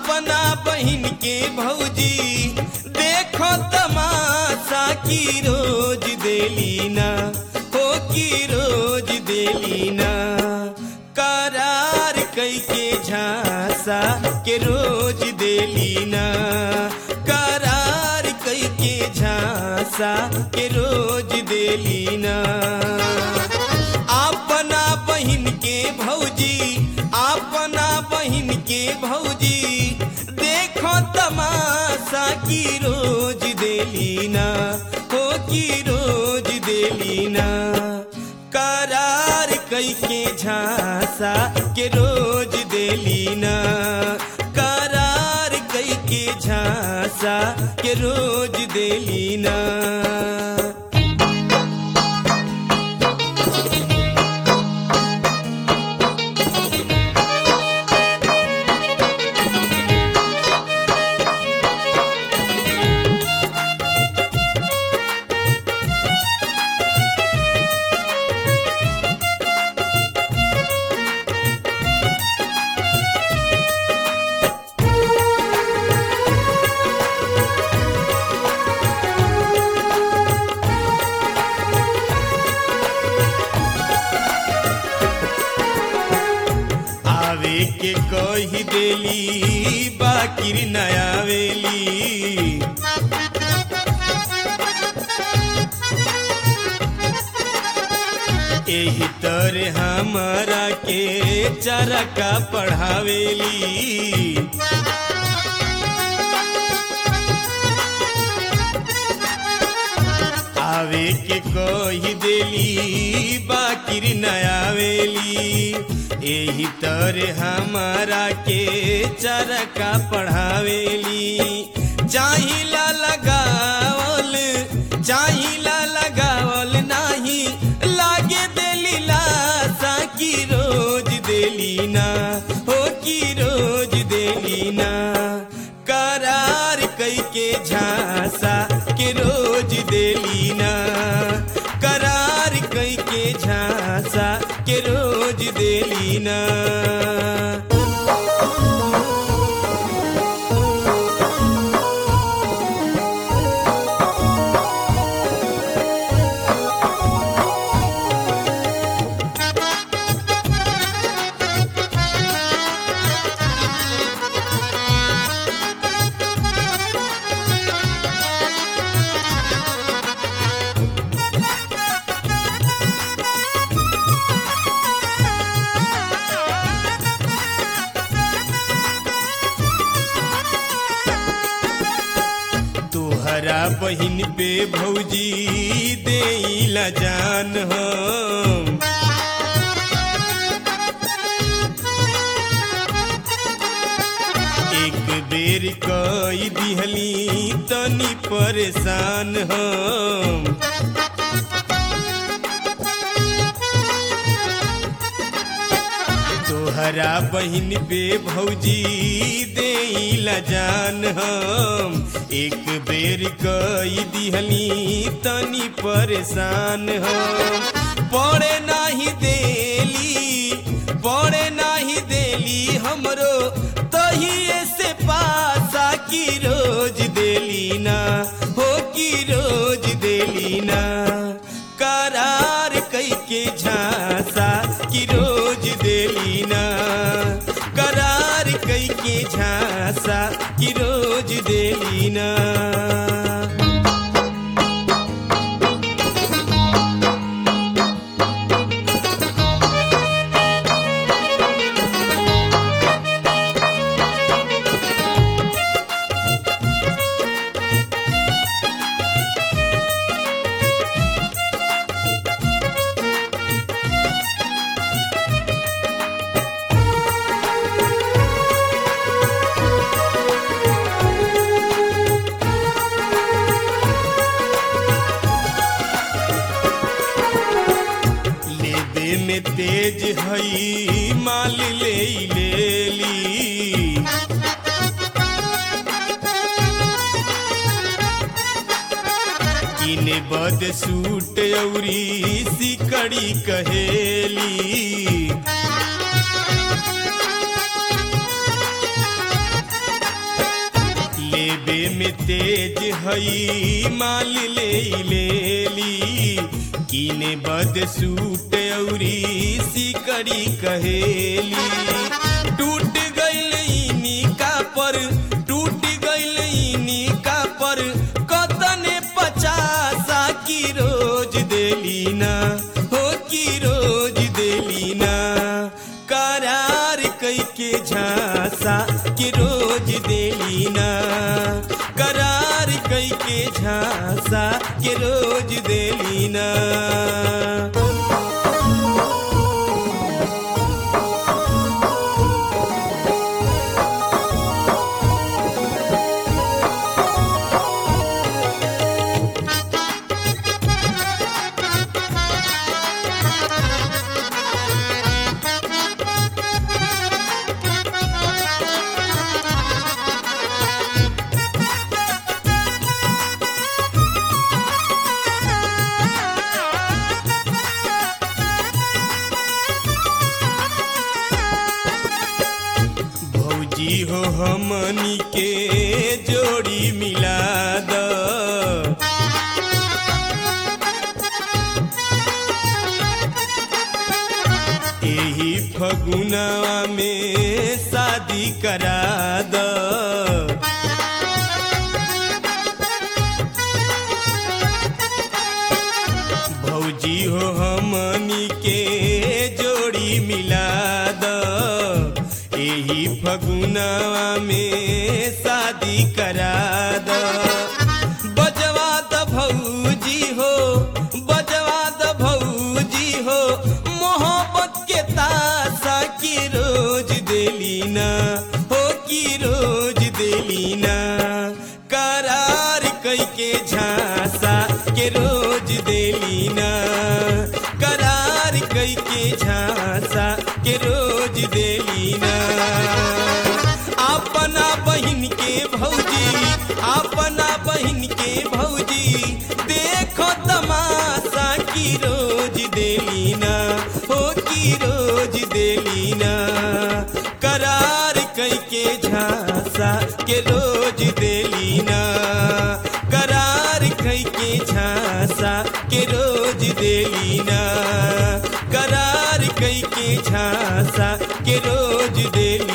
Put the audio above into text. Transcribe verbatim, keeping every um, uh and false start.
अपना बहिन के भौजी देखो तमाशा की रोज देलीना हो की रोज देलीना करार कई के झांसा के रोज देलीना करार कई के झांसा के रोज देलीना अपना बहिन के भौजी अपना बहिन के भौजी देखो तमाशा की रोज देलीना हो की रोज देलीना करार कई के झांसा के रोज देलीना करार कई के झांसा के रोज देलीना के कही देली बाकिर नया वेली एही तरे हमारा के चरका पढ़ावेली आवे के कही देली बाकिर नया वेली एही तरे हमारा के चरका पढ़ावेली चाहिला लगावल चाहिला लगावल नाही लागे देली लाशा की रोज देलीना हो की रोज देलीना करार कई के झांसा के रोज देलीना करार कई के झांसा के रोज देलीना तोहरा बहिन पे भौजी देला जान हम एक बेर कई दिहली तनी परेशान हम तोहरा बहिन पे भौजी देला जान हम एक बेर कई दिहली तनी परेशान हम पड़े नाही देली पड़े नाही देली हमरो तहिए से पासा की रोज देलीना हो की रोज देलीना करार कई के झांसा की रोज देलीना करार कई के झांसा की रोज देलीना में तेज हई माल ले लेली किने बद सूट औरी सिकड़ी कहेली जे तेज हई माल ले लेली कीने बद सूट औरी सिकड़ी कहेली टूट गइल इनी का पर टूट गइल इनी का पर कतने पचासा की रोज देली ना हो की रोज देली ना करार कई के झांसा के रोज देली ना करार कई के झांसा के रोज देली ना। भौजी हो हमनी के जोड़ी मिला द एही फगुनवा में शादी करा द भौजी हो हमनी के जोड़ी मिला द एही फगुनवा में शादी करा द बजवा द भौजी हो बजवा द भौजी हो मोहब्बत के तासा की रोज देली ना हो की रोज देली ना करार कई के झांसा के रोज देली ना करार कई के झांसा के रोज देली ना अपना बहिन के भौजी अपना बहिन के भौजी देखो तमाशा की रोज देली ना हो की रोज देली ना करार कई के झांसा के रोज देली ना करार कई के झांसा के रोज देली ना करार कई के झांसा के रोज देली